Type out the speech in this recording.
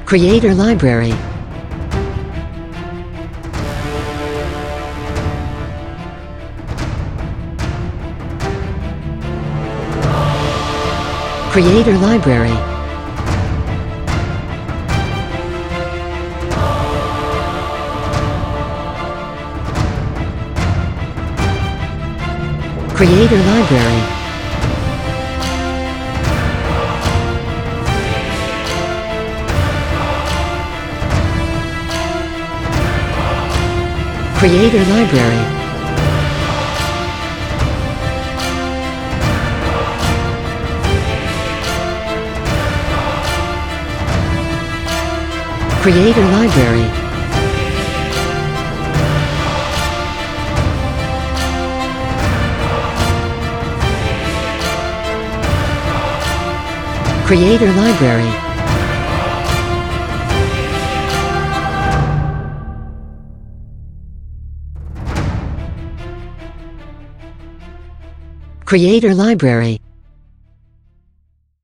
Creator Library. Creator Library. Creator Library. Creator Library. Creator Library. Creator Library. Creator Library.